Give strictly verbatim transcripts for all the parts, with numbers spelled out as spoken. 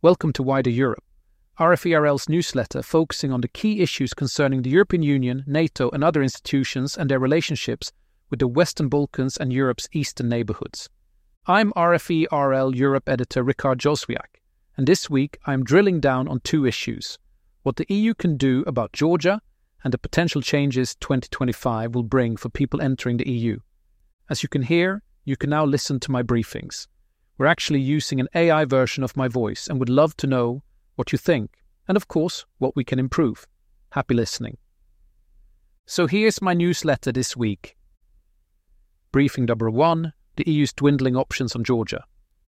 Welcome to Wider Europe, R F E R L's newsletter focusing on the key issues concerning the European Union, NATO and other institutions and their relationships with the Western Balkans and Europe's eastern neighbourhoods. I'm R F E R L Europe editor Ricard Joswiak, and this week I'm drilling down on two issues: what the E U can do about Georgia and the potential changes twenty twenty-five will bring for people entering the E U. As you can hear, you can now listen to my briefings. We're actually using an A I version of my voice and would love to know what you think, and of course, what we can improve. Happy listening. So here's my newsletter this week. Briefing number one, the E U's dwindling options on Georgia.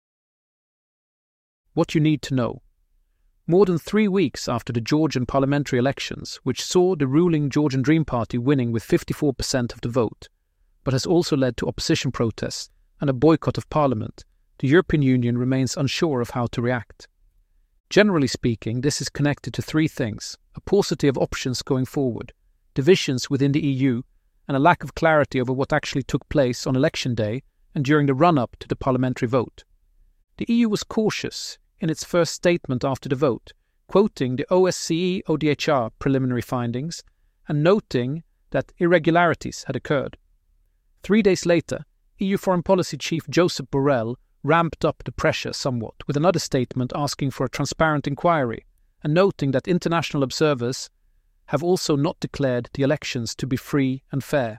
What you need to know. More than three weeks after the Georgian parliamentary elections, which saw the ruling Georgian Dream Party winning with fifty-four percent of the vote, but has also led to opposition protests and a boycott of parliament, the European Union remains unsure of how to react. Generally speaking, this is connected to three things: a paucity of options going forward, divisions within the E U, and a lack of clarity over what actually took place on election day and during the run-up to the parliamentary vote. The E U was cautious in its first statement after the vote, quoting the O S C E O D H R preliminary findings and noting that irregularities had occurred. Three days later, E U Foreign Policy Chief Josep Borrell ramped up the pressure somewhat with another statement asking for a transparent inquiry and noting that international observers have also not declared the elections to be free and fair.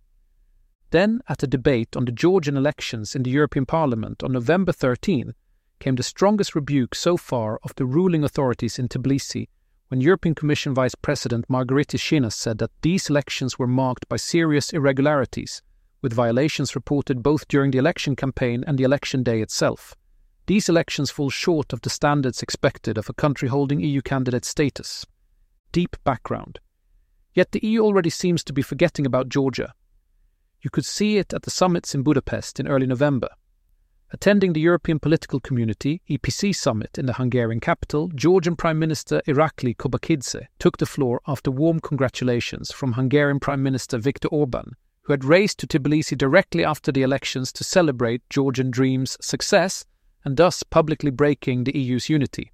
Then, at a debate on the Georgian elections in the European Parliament on November thirteenth, came the strongest rebuke so far of the ruling authorities in Tbilisi when European Commission Vice President Margaritis Schinas said that these elections were marked by serious irregularities, with violations reported both during the election campaign and the election day itself. These elections fall short of the standards expected of a country holding E U candidate status. Deep background. Yet the E U already seems to be forgetting about Georgia. You could see it at the summits in Budapest in early November. Attending the European Political Community E P C summit in the Hungarian capital, Georgian Prime Minister Irakli Kobakidze took the floor after warm congratulations from Hungarian Prime Minister Viktor Orban, who had raced to Tbilisi directly after the elections to celebrate Georgian Dream's success and thus publicly breaking the E U's unity.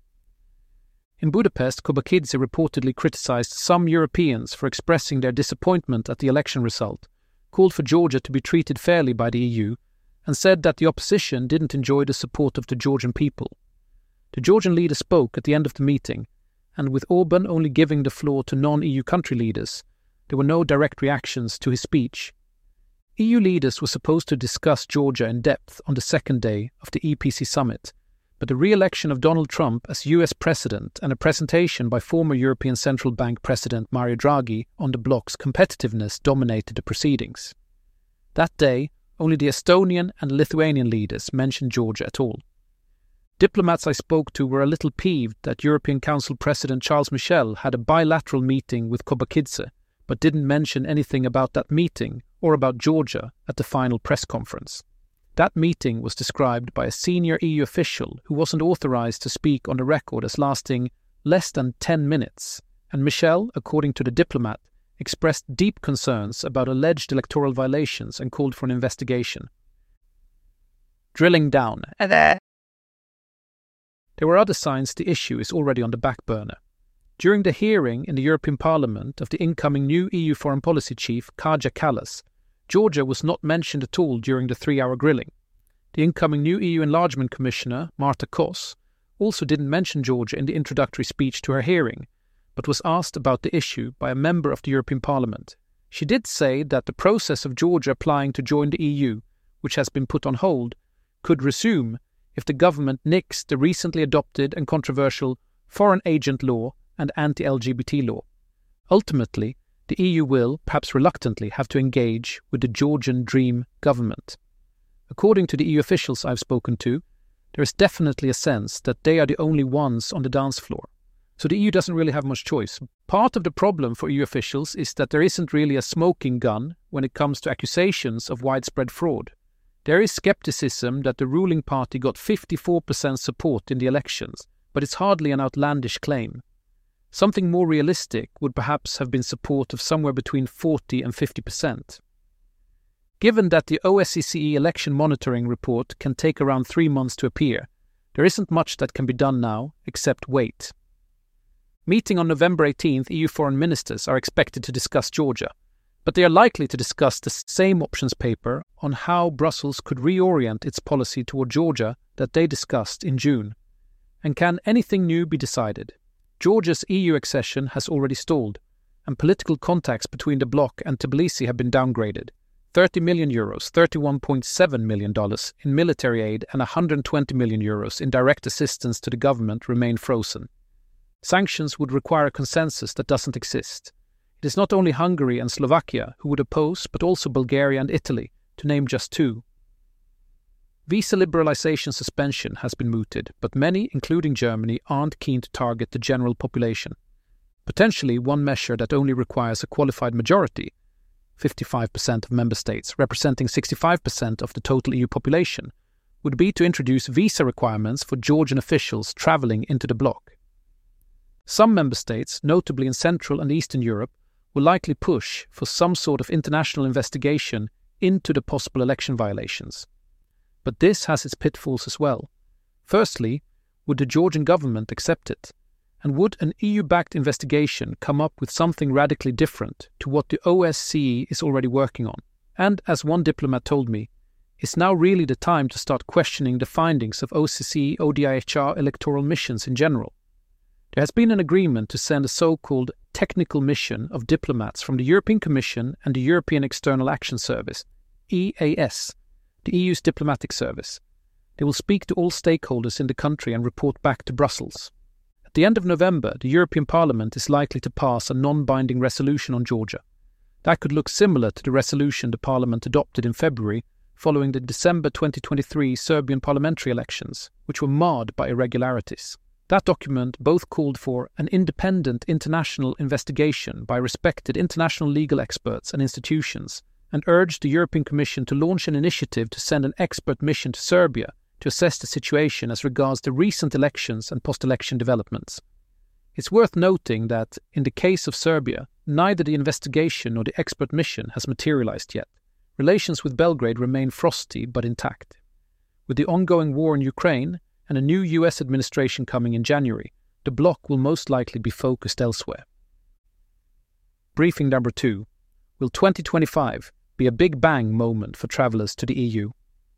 In Budapest, Kobakidze reportedly criticized some Europeans for expressing their disappointment at the election result, called for Georgia to be treated fairly by the E U, and said that the opposition didn't enjoy the support of the Georgian people. The Georgian leader spoke at the end of the meeting, and with Orban only giving the floor to non-E U country leaders, there were no direct reactions to his speech. E U leaders were supposed to discuss Georgia in depth on the second day of the E P C summit, but the re-election of Donald Trump as U S president and a presentation by former European Central Bank President Mario Draghi on the bloc's competitiveness dominated the proceedings. That day, only the Estonian and Lithuanian leaders mentioned Georgia at all. Diplomats I spoke to were a little peeved that European Council President Charles Michel had a bilateral meeting with Kobakidze, but didn't mention anything about that meeting or about Georgia at the final press conference. That meeting was described by a senior E U official who wasn't authorized to speak on the record as lasting less than ten minutes, and Michel, according to the diplomat, expressed deep concerns about alleged electoral violations and called for an investigation. Drilling down. There were other signs the issue is already on the back burner. During the hearing in the European Parliament of the incoming new E U Foreign Policy Chief, Kaja Kallas, Georgia was not mentioned at all during the three-hour grilling. The incoming new E U Enlargement Commissioner, Marta Kos, also didn't mention Georgia in the introductory speech to her hearing, but was asked about the issue by a member of the European Parliament. She did say that the process of Georgia applying to join the E U, which has been put on hold, could resume if the government nixed the recently adopted and controversial Foreign Agent Law and anti-L G B T law. Ultimately, the E U will, perhaps reluctantly, have to engage with the Georgian Dream government. According to the E U officials I've spoken to, there is definitely a sense that they are the only ones on the dance floor. So the E U doesn't really have much choice. Part of the problem for E U officials is that there isn't really a smoking gun when it comes to accusations of widespread fraud. There is skepticism that the ruling party got fifty-four percent support in the elections, but it's hardly an outlandish claim. Something more realistic would perhaps have been support of somewhere between forty and fifty percent. Given that the O S C E election monitoring report can take around three months to appear, There isn't much that can be done now, except wait. Meeting on November eighteenth, E U foreign ministers are expected to discuss Georgia, but they are likely to discuss the same options paper on how Brussels could reorient its policy toward Georgia that they discussed in June. And can anything new be decided? Georgia's E U accession has already stalled, and political contacts between the bloc and Tbilisi have been downgraded. thirty million euros, thirty-one point seven million dollars in military aid and one hundred twenty million euros in direct assistance to the government remain frozen. Sanctions would require a consensus that doesn't exist. It is not only Hungary and Slovakia who would oppose, but also Bulgaria and Italy, to name just two. Visa liberalization suspension has been mooted, but many, including Germany, aren't keen to target the general population. Potentially one measure that only requires a qualified majority, fifty-five percent of member states representing sixty-five percent of the total E U population, would be to introduce visa requirements for Georgian officials travelling into the bloc. Some member states, notably in Central and Eastern Europe, will likely push for some sort of international investigation into the possible election violations. But this has its pitfalls as well. Firstly, would the Georgian government accept it? And would an E U-backed investigation come up with something radically different to what the O S C E is already working on? And, as one diplomat told me, is now really the time to start questioning the findings of O S C E O D I H R electoral missions in general? There has been an agreement to send a so-called technical mission of diplomats from the European Commission and the European External Action Service, E A S, the E U's diplomatic service. They will speak to all stakeholders in the country and report back to Brussels. At the end of November, the European Parliament is likely to pass a non-binding resolution on Georgia. That could look similar to the resolution the Parliament adopted in February following the December twenty twenty-three Serbian parliamentary elections, which were marred by irregularities. That document both called for an independent international investigation by respected international legal experts and institutions, and urged the European Commission to launch an initiative to send an expert mission to Serbia to assess the situation as regards the recent elections and post-election developments. It's worth noting that, in the case of Serbia, neither the investigation nor the expert mission has materialized yet. Relations with Belgrade remain frosty but intact. With the ongoing war in Ukraine and a new U S administration coming in January, the bloc will most likely be focused elsewhere. Briefing number two. Will twenty twenty-five be a big bang moment for travellers to the E U?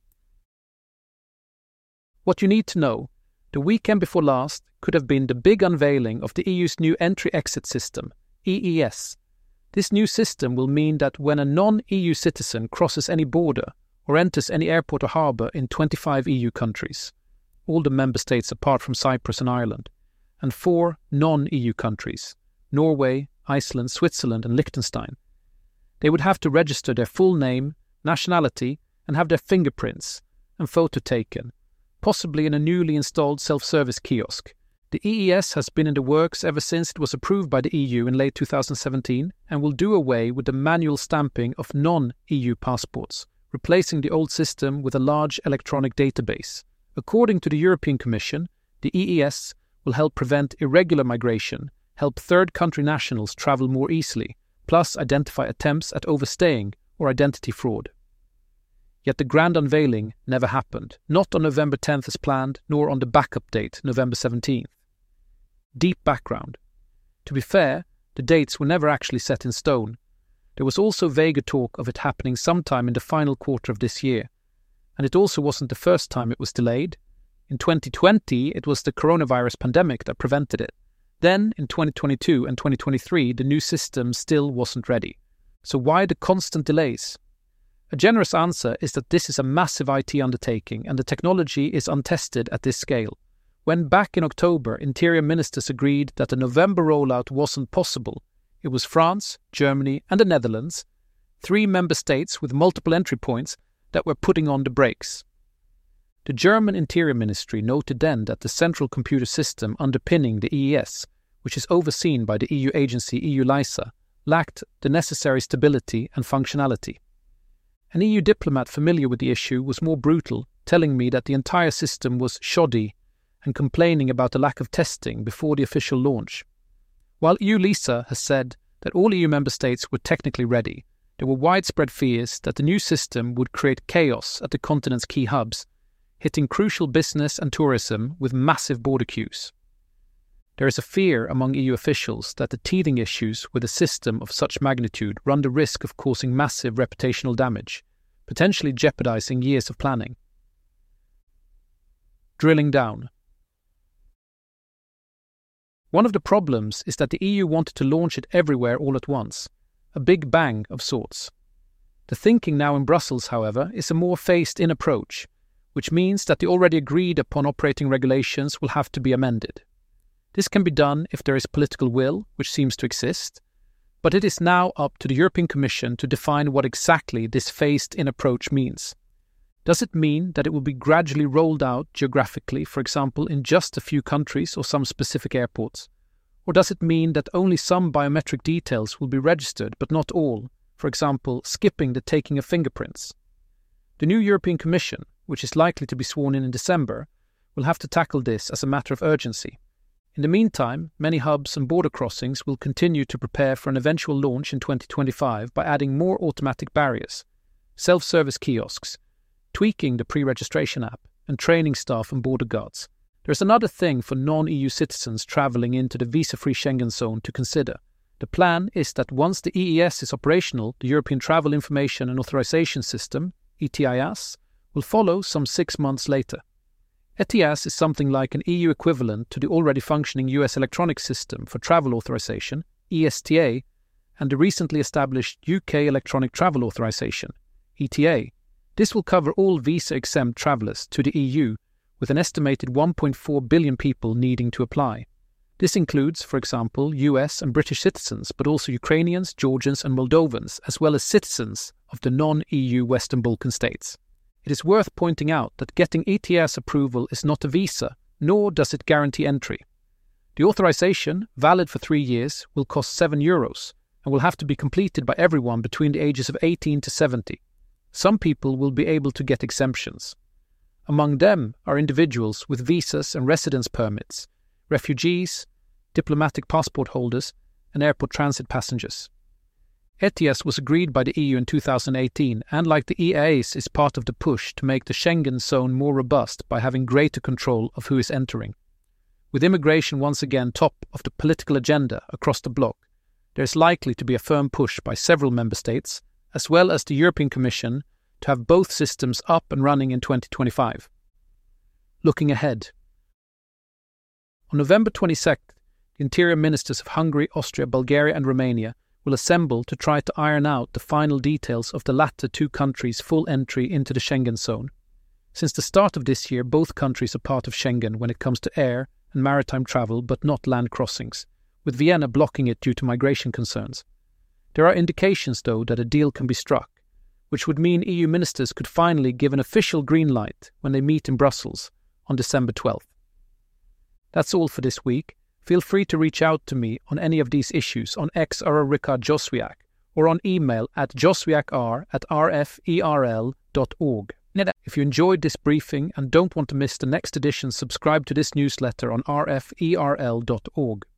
What you need to know: the weekend before last could have been the big unveiling of the E U's new entry-exit system, E E S. This new system will mean that when a non-E U citizen crosses any border or enters any airport or harbour in twenty-five E U countries, all the member states apart from Cyprus and Ireland, and four non-E U countries, Norway, Iceland, Switzerland and Liechtenstein, they would have to register their full name, nationality, and have their fingerprints and photo taken, possibly in a newly installed self-service kiosk. The E E S has been in the works ever since it was approved by the E U in late two thousand seventeen and will do away with the manual stamping of non-E U passports, replacing the old system with a large electronic database. According to the European Commission, the E E S will help prevent irregular migration, help third-country nationals travel more easily, plus identify attempts at overstaying or identity fraud. Yet the grand unveiling never happened, not on November tenth as planned, nor on the backup date, November seventeenth. Deep background. To be fair, the dates were never actually set in stone. There was also vaguer talk of it happening sometime in the final quarter of this year. And it also wasn't the first time it was delayed. In twenty twenty, it was the coronavirus pandemic that prevented it. Then, in twenty twenty-two and twenty twenty-three, the new system still wasn't ready. So why the constant delays? A generous answer is that this is a massive I T undertaking and the technology is untested at this scale. When back in October, Interior Ministers agreed that the November rollout wasn't possible, it was France, Germany and the Netherlands, three member states with multiple entry points, that were putting on the brakes. The German Interior Ministry noted then that the central computer system underpinning the E E S, which is overseen by the E U agency E U LISA, lacked the necessary stability and functionality. An E U diplomat familiar with the issue was more brutal, telling me that the entire system was shoddy and complaining about the lack of testing before the official launch. While E U LISA has said that all E U member states were technically ready, there were widespread fears that the new system would create chaos at the continent's key hubs, hitting crucial business and tourism with massive border queues. There is a fear among E U officials that the teething issues with a system of such magnitude run the risk of causing massive reputational damage, potentially jeopardizing years of planning. Drilling down. One of the problems is that the E U wanted to launch it everywhere all at once, a big bang of sorts. The thinking now in Brussels, however, is a more phased-in approach, which means that the already agreed upon operating regulations will have to be amended. This can be done if there is political will, which seems to exist, but it is now up to the European Commission to define what exactly this phased-in approach means. Does it mean that it will be gradually rolled out geographically, for example, in just a few countries or some specific airports? Or does it mean that only some biometric details will be registered, but not all, for example, skipping the taking of fingerprints? The new European Commission, which is likely to be sworn in in December, will have to tackle this as a matter of urgency. In the meantime, many hubs and border crossings will continue to prepare for an eventual launch in twenty twenty-five by adding more automatic barriers, self-service kiosks, tweaking the pre-registration app, and training staff and border guards. There's another thing for non-E U citizens travelling into the visa-free Schengen zone to consider. The plan is that once the E E S is operational, the European Travel Information and Authorization System, E T I A S, will follow some six months later. E T I A S is something like an E U equivalent to the already functioning U S electronic system for travel authorization, E S T A, and the recently established U K Electronic Travel Authorization, E T A. This will cover all visa-exempt travellers to the E U, with an estimated one point four billion people needing to apply. This includes, for example, U S and British citizens, but also Ukrainians, Georgians and Moldovans, as well as citizens of the non-E U Western Balkan states. It is worth pointing out that getting E T I A S approval is not a visa, nor does it guarantee entry. The authorization, valid for three years, will cost seven euros and will have to be completed by everyone between the ages of eighteen to seventy. Some people will be able to get exemptions. Among them are individuals with visas and residence permits, refugees, diplomatic passport holders, and airport transit passengers. E T I A S was agreed by the E U in two thousand eighteen and, like the E A S, is part of the push to make the Schengen zone more robust by having greater control of who is entering. With immigration once again top of the political agenda across the bloc, there is likely to be a firm push by several member states, as well as the European Commission, to have both systems up and running in twenty twenty-five. Looking ahead. On November twenty-second, the Interior Ministers of Hungary, Austria, Bulgaria and Romania will assemble to try to iron out the final details of the latter two countries' full entry into the Schengen zone. Since the start of this year, both countries are part of Schengen when it comes to air and maritime travel, but not land crossings, with Vienna blocking it due to migration concerns. There are indications, though, that a deal can be struck, which would mean E U ministers could finally give an official green light when they meet in Brussels on December twelfth. That's all for this week. Feel free to reach out to me on any of these issues on X or Ricard Joswiak or on email at joswiakr at r f e r l dot org. If you enjoyed this briefing and don't want to miss the next edition, subscribe to this newsletter on r f e r l dot org.